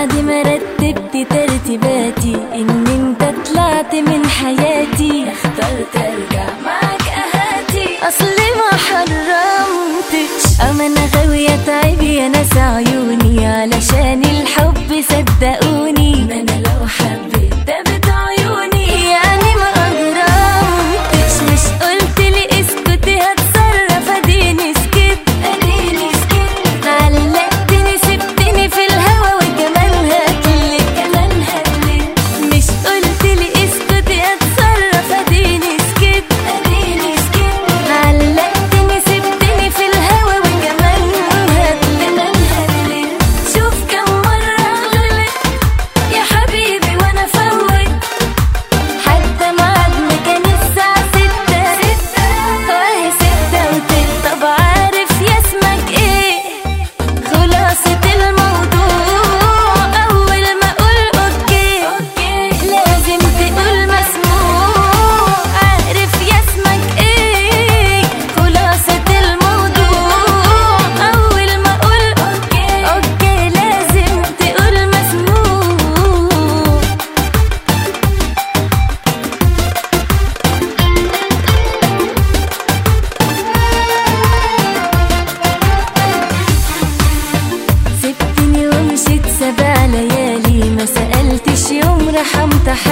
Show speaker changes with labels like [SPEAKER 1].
[SPEAKER 1] بعد ما رتبت ترتيباتي ان انت طلعت من حياتي، اخترت ارجع معاك اهاتي. اصلي ما حرمتش، اما انا غاوية تعب يا ناس عيوني، علشان الحب صدقوني، ما انا لو حبيت دبت عيوني يعني ما اجرمتش. مش قلتلي اسكتي هتصرف، اديني سكت اديني سكت، علقتني سبتني في الهوا وكمان هتلت كمان هتلت. مش قلتلي اسكتي هتصرف، اديني سكت اديني سكت، علقتني سبتني في الهوا وكمان هتلت كمان هتلت. شوف كم مرة غلط يا حبيبي وانا فوت، حتى ميعادنا كان الساعة 6 وهي 6 وتلت. طب عارف يا اسمك ايه خلاصة الموضوع؟ أول ما أقول أوكي لازم تقول مسموع. عارف يا اسمك ايه خلاصة الموضوع؟ أول ما أقول أوكي لازم تقول مسموع. سبتني ومشيت 7 ليالي، ما سألتش يوم رحمت